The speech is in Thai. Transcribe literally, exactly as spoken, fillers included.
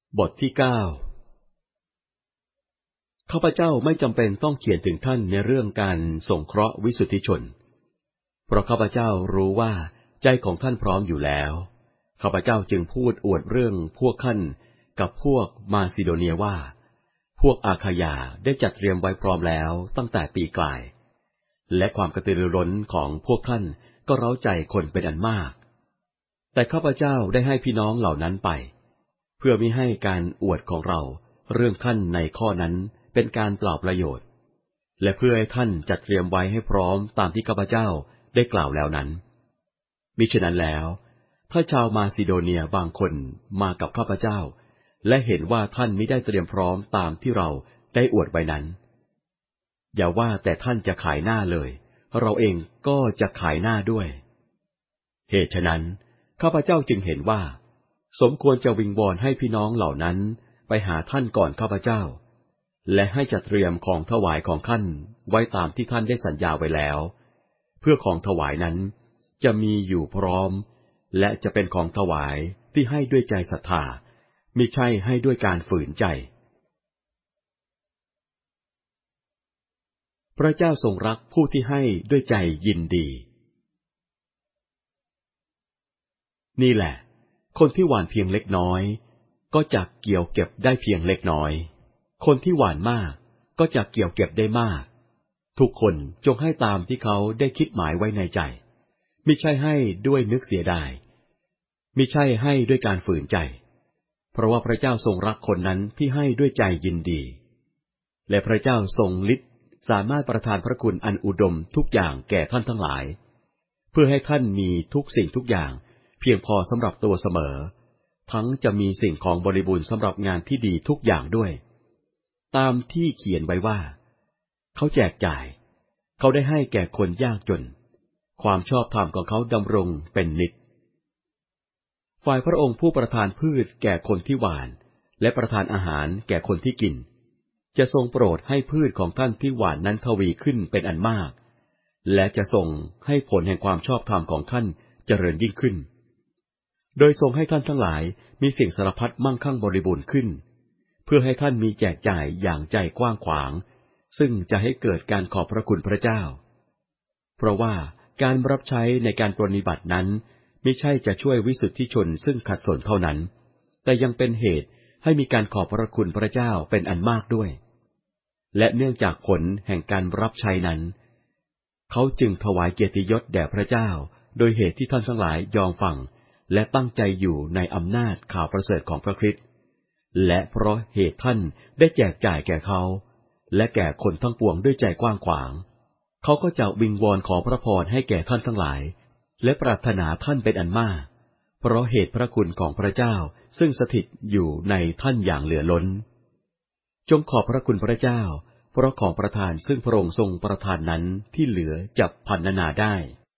บทที่เก้าข้าพเจ้าไม่จำเป็นต้องเขียนถึงท่านในเรื่องการสงเคราะห์วิสุทธิชนเพราะข้าพเจ้ารู้ว่าใจของท่านพร้อมอยู่แล้วข้าพเจ้าจึงพูดอวดเรื่องพวกท่านกับพวกมาซิโดเนียว่าพวกอาคายาได้จัดเตรียมไว้พร้อมแล้วตั้งแต่ปีกลายและความกระตือรือร้นของพวกท่านก็เร้าใจคนเป็นอันมากแต่ข้าพเจ้าได้ให้พี่น้องเหล่านั้นไปเพื่อมิให้การอวดของเราเรื่องท่านในข้อนั้นเป็นการเปล่าประโยชน์และเพื่อให้ท่านจัดเตรียมไว้ให้พร้อมตามที่ข้าพเจ้าได้กล่าวแล้วนั้นมิฉะนั้นแล้วถ้าชาวมาซิโดเนียบางคนมากับข้าพเจ้าและเห็นว่าท่านมิได้เตรียมพร้อมตามที่เราได้อวดไว้นั้นอย่าว่าแต่ท่านจะขายหน้าเลยเราเองก็จะขายหน้าด้วยเหตุฉะนั้นข้าพเจ้าจึงเห็นว่าสมควรจะวิงวอนให้พี่น้องเหล่านั้นไปหาท่านก่อนข้าพเจ้าและให้จัดเตรียมของถวายของท่านไว้ตามที่ท่านได้สัญญาไว้แล้วเพื่อของถวายนั้นจะมีอยู่พร้อมและจะเป็นของถวายที่ให้ด้วยใจศรัทธามิใช่ให้ด้วยการฝืนใจพระเจ้าทรงรักผู้ที่ให้ด้วยใจยินดีนี่แหละคนที่หว่านเพียงเล็กน้อยก็จะเกี่ยวเก็บได้เพียงเล็กน้อยคนที่หว่านมากก็จะเกี่ยวเก็บได้มากทุกคนจงให้ตามที่เขาได้คิดหมายไว้ในใจมิใช่ให้ด้วยนึกเสียดายมิใช่ให้ด้วยการฝืนใจเพราะว่าพระเจ้าทรงรักคนนั้นที่ให้ด้วยใจยินดีและพระเจ้าทรงฤทธิ์สามารถประทานพระคุณอันอุดมทุกอย่างแก่ท่านทั้งหลายเพื่อให้ท่านมีทุกสิ่งทุกอย่างเพียงพอสำหรับตัวเสมอทั้งจะมีสิ่งของบริบูรณ์สำหรับงานที่ดีทุกอย่างด้วยตามที่เขียนไว้ว่าเขาแจกจ่ายเขาได้ให้แก่คนยากจนความชอบธรรมของเขาดำรงเป็นนิจฝ่ายพระองค์ผู้ประทานพืชแก่คนที่หว่านและประทานอาหารแก่คนที่กินจะทรงโปรดให้พืชของท่านที่หว่านนั้นทวีขึ้นเป็นอันมากและจะทรงให้ผลแห่งความชอบธรรมของท่านเจริญยิ่งขึ้นโดยทรงให้ท่านทั้งหลายมีสิ่งสารพัดมั่งคั่งบริบูรณ์ขึ้นเพื่อให้ท่านมีแจกจ่ายอย่างใจกว้างขวางซึ่งจะให้เกิดการขอบพระคุณพระเจ้าเพราะว่าการรับใช้ในการปรนนิบัตินั้นไม่ใช่จะช่วยวิสุทธิชนซึ่งขัดสนเท่านั้นแต่ยังเป็นเหตุให้มีการขอบพระคุณพระเจ้าเป็นอันมากด้วยและเนื่องจากผลแห่งการรับใช้นั้นเขาจึงถวายเกียรติยศแด่พระเจ้าโดยเหตุที่ท่านทั้งหลายยอมฟังและตั้งใจอยู่ในอำนาจข่าวประเสริฐของพระคริสต์และเพราะเหตุท่านได้แจกจ่ายแก่เขาและแก่คนทั้งปวงด้วยใจกว้างขวางเขาก็จะวิงวอนขอพระพรให้แก่ท่านทั้งหลายและปรารถนาท่านเป็นอันมากเพราะเหตุพระคุณของพระเจ้าซึ่งสถิตอยู่ในท่านอย่างเหลือล้นจงขอบพระคุณพระเจ้าเพราะของประทานซึ่งพระองค์ทรงประทานนั้นที่เหลือจะพรรณนาได้